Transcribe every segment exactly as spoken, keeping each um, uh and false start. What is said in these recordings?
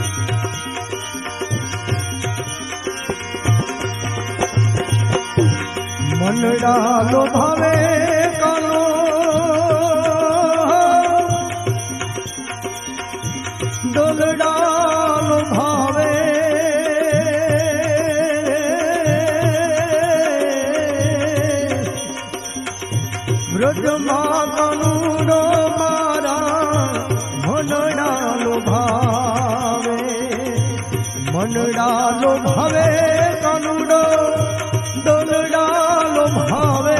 मनड़ा लो भावे कानो डोलड़ा लो भावे ब्रज मानो मारा मनड़ा लो भावे मनड़ा लो भावे कानूडो डोलड़ा लो भावे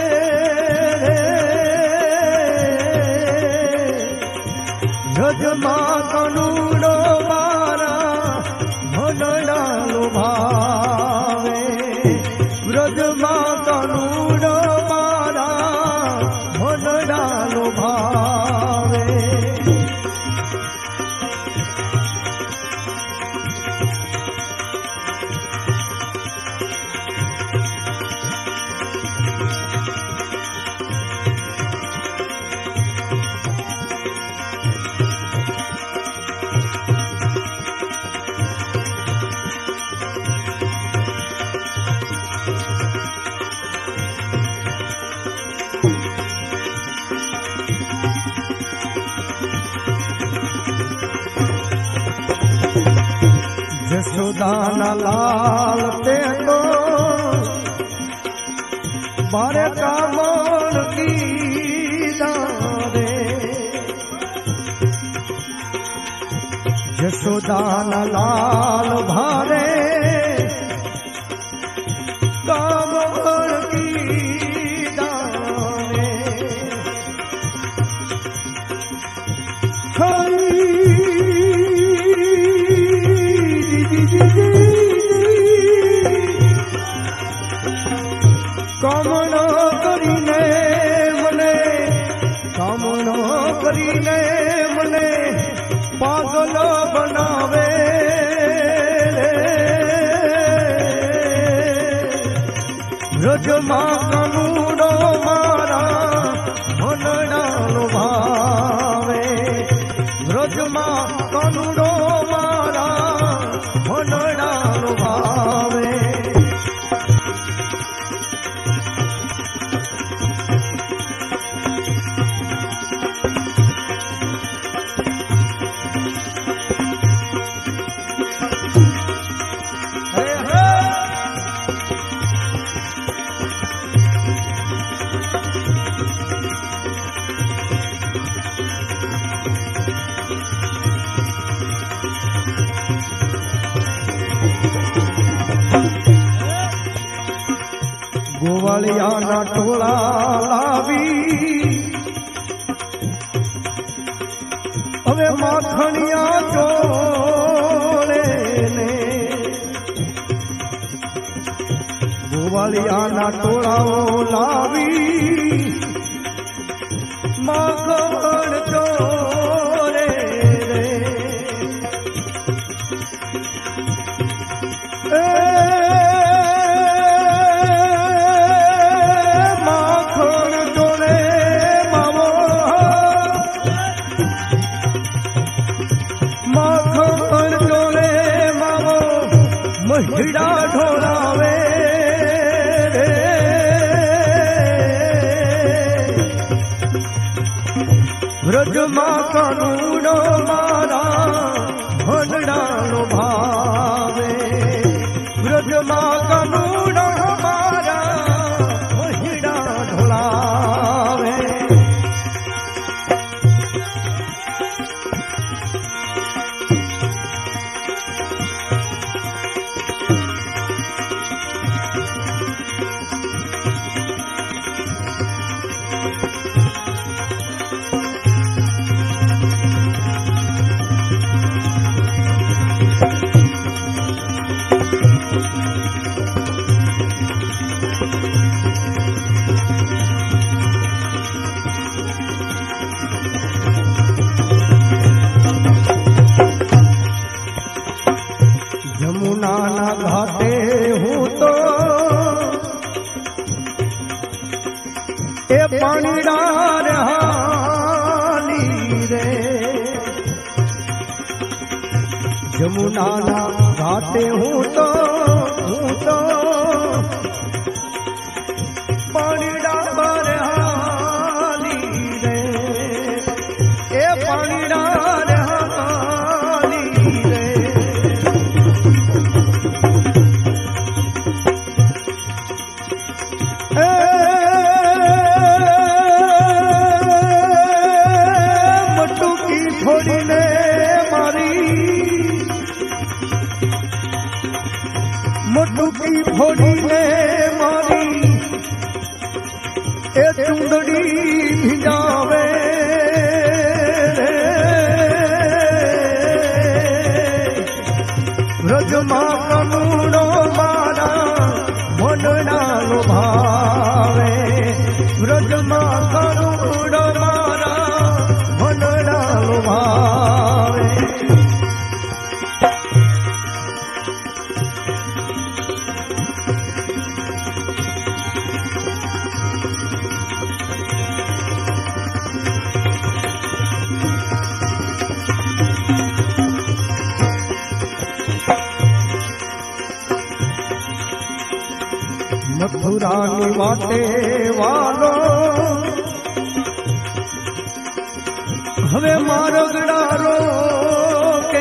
ब्रज मानो मारा मनड़ा लो भावे ब्रज मानो मारा मनड़ा लो भावे यशोदाना लाल ते तो बारे का मन की दारे यशोदाना लाल भारे का मन की दारे कामना करीने मने कामना करीने मने पागल बनावे ब्रज मां कानूडो मारा मनड़ा लो भावे ब्रज मां कानूडो मारा मनड़ा लो भावे गोवालिया ना टोला लावी अवे माखणिया चोले ने गोवालिया ना टोला लावी माखण चोले महिड़ा ढोलावे ब्रज मां कानूडो मारा मनड़ा लो भावे ब्रज मां कानूडो मारा महिड़ा ढोलावे घाटे हूँ तो ए पानी डार हाली रे જમુનાના ઘાટે હું તો હું તો પાણીડા બાર હાલી રે એ પાણીડા રે હાલી રે એ મટુકી થોડીને મોટુકી ફોડીને મારી એ ચુંદડી ભીંજાવે વ્રજમાં કનુડો મારા મનડા લોભાવે વ્રજમાં કનુડો મારા મનડા લોભાવે મથુરાની વાટે વાલો હવે મારો ગડારો કે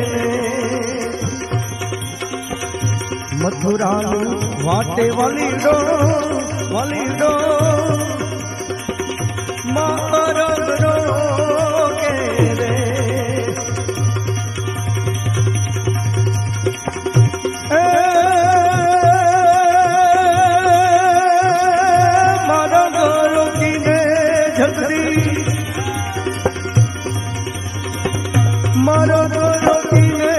મથુરાની વાટે વાલી ડો વાલી ડો મારો ગડો કે રે મારો રોટીને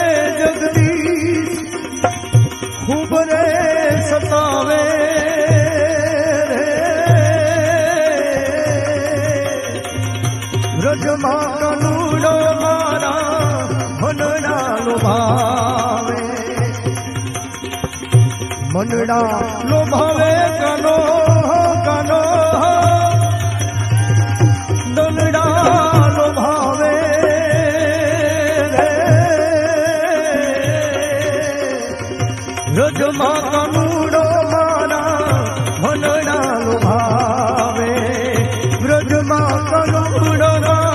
જગદીશ ખૂબ રે સતાવે વ્રજમાં કનુડો મારા મનડા લોભાવે મનડા લોભાવે કનો કનો દનડા લોભાવે વ્રજમાં કનુડો મારા મનડા લોભાવે વ્રજમાં કનુડો